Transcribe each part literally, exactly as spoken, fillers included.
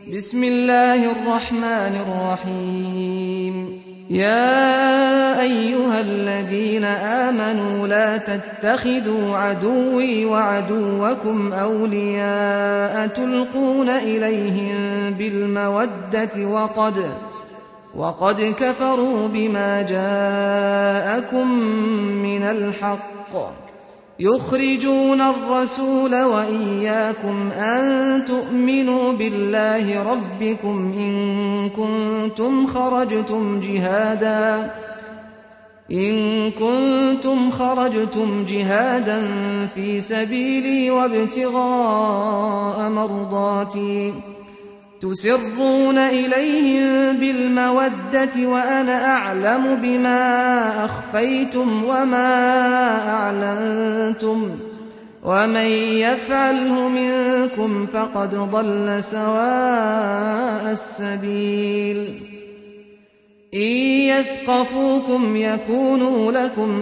بسم الله الرحمن الرحيم يا أيها الذين آمنوا لا تتخذوا عدوي وعدوكم أولياء تلقون إليهم بالمودة وقد وقد كفروا بما جاءكم من الحق يخرجون الرسول وإياكم أن تؤمنوا بالله ربكم إن كنتم خرجتم جهادا إن كنتم خرجتم جهادا في سبيلي وابتغاء مرضاتي تسرون إليهم بالمودة وأنا أعلم بما أخفيتم وما أعلنتم ومن يفعله منكم فقد ضل سواء السبيل إن يثقفوكم يكونوا لكم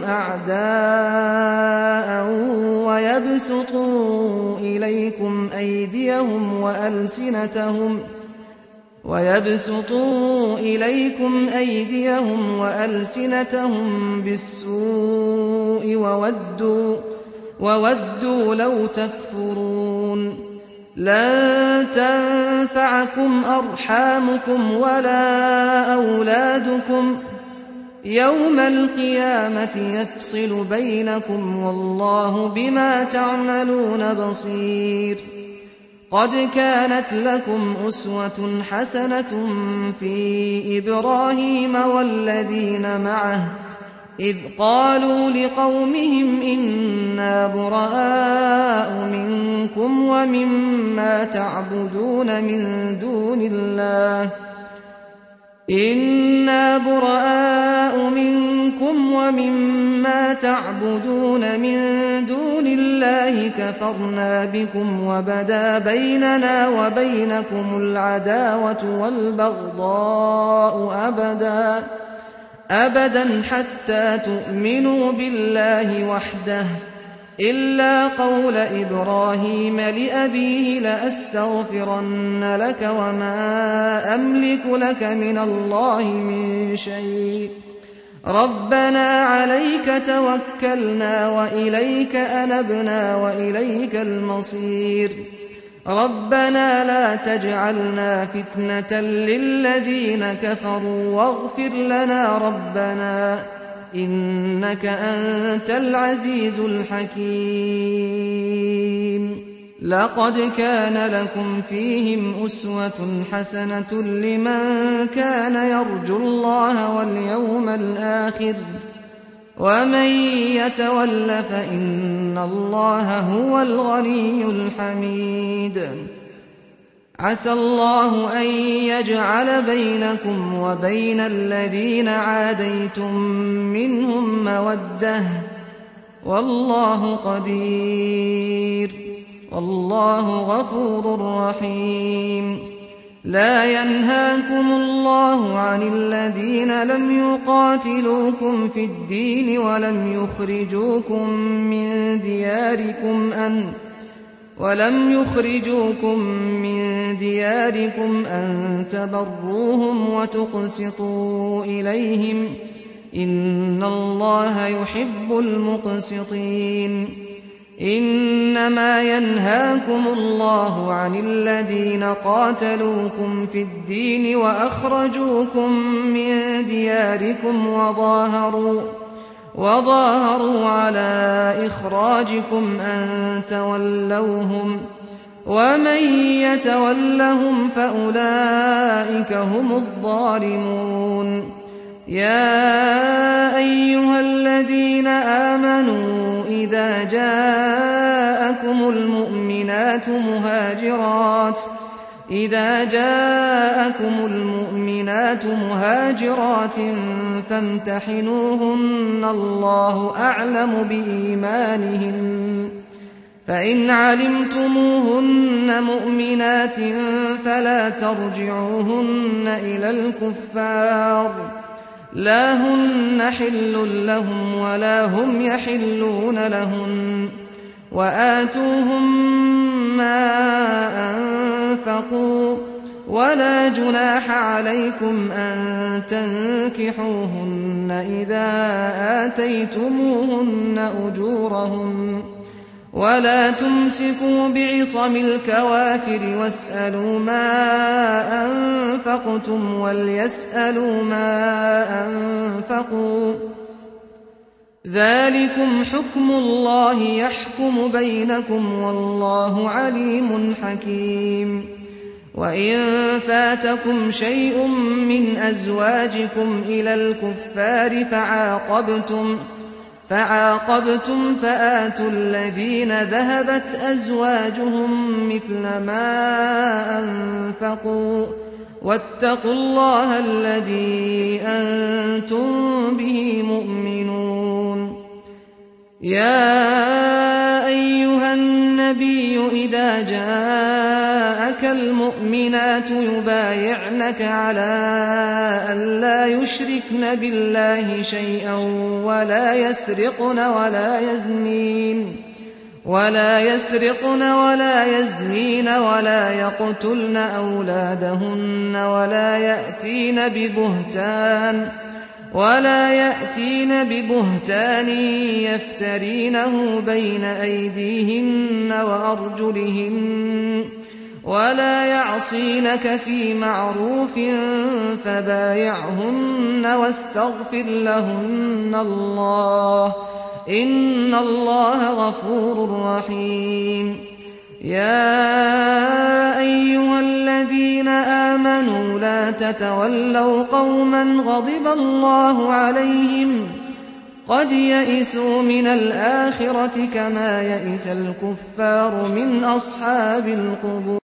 أعداء ويبسطوا إليكم أيديهم وألسنتهم ويبسطوا إليكم أيديهم وألسنتهم بالسوء وودوا وودوا لو تكفرون لن تنفعكم أرحامكم ولا أولادكم يوم القيامة يفصل بينكم والله بما تعملون بصير قد كانت لكم أسوة حسنة في إبراهيم والذين معه إذ قالوا لقومهم إنا براء منكم ومما تعبدون من دون الله إنا براء منكم ومما تعبدون من دون الله كفرنا بكم وبدا بيننا وبينكم العداوة والبغضاء أبدا أبدا حتى تؤمنوا بالله وحده إلا قول إبراهيم لأبيه لأستغفرن لك وما أملك لك من الله من شيء ربنا عليك توكلنا وإليك أنبنا وإليك المصير ربنا لا تجعلنا فتنة للذين كفروا واغفر لنا ربنا إنك أنت العزيز الحكيم لقد كان لكم فيهم أسوة حسنة لمن كان يرجو الله واليوم الآخر ومن يتول فإن الله هو الغني الحميد عسى الله أن يجعل بينكم وبين الذين عاديتم منهم مودة والله قدير والله غفور رحيم لا ينهاكم الله عن الذين لم يقاتلوكم في الدين ولم يخرجوكم من دياركم أن ولم يخرجوكم من دياركم أن تبروهم وتقسطوا إليهم إن الله يحب المقسطين إنما ينهاكم الله عن الذين قاتلوكم في الدين وأخرجوكم من دياركم وظاهروا وظاهروا على إخراجكم أن تولوهم ومن يتولهم فأولئك هم الظالمون يا أيها الذين آمنوا إذا جاءكم المؤمنات مهاجرات إذا جاءكم المؤمنات مهاجرات فامتحنوهن الله أعلم بإيمانهن فإن علمتموهن مؤمنات فلا ترجعوهن إلى الكفار لا هن حل لهم ولا هم يحلون لهن وآتوهم ما أنفقوا ولا جناح عليكم أن تنكحوهن إذا آتيتموهن أجورهن ولا تمسكوا بعصم الكوافر واسألوا ما أنفقتم وليسألوا ما أنفقوا ذلكم حكم الله يحكم بينكم والله عليم حكيم. وإن فاتكم شيء من أزواجكم إلى الكفار فعاقبتم فعاقبتم فآتوا الذين ذهبت أزواجهم مثل ما أنفقوا واتقوا الله الذي أنتم به مؤمنون. يا أيها النبي إذا جاءك المؤمنات يبايعنك على أن لا يشركن بالله شيئا ولا يسرقن ولا يزنين ولا يسرقن ولا يزنين ولا يقتلن أولادهن ولا يأتين ببهتان ولا يأتين ببهتان يفترينه بين أيديهن وأرجلهن ولا يعصينك في معروف فبايعهن واستغفر لهن الله إن الله غفور رحيم. يا أيها الذين آمنوا لا تتولوا قوما غضب الله عليهم قد يئسوا من الآخرة كما يئس الكفار من أصحاب القبور.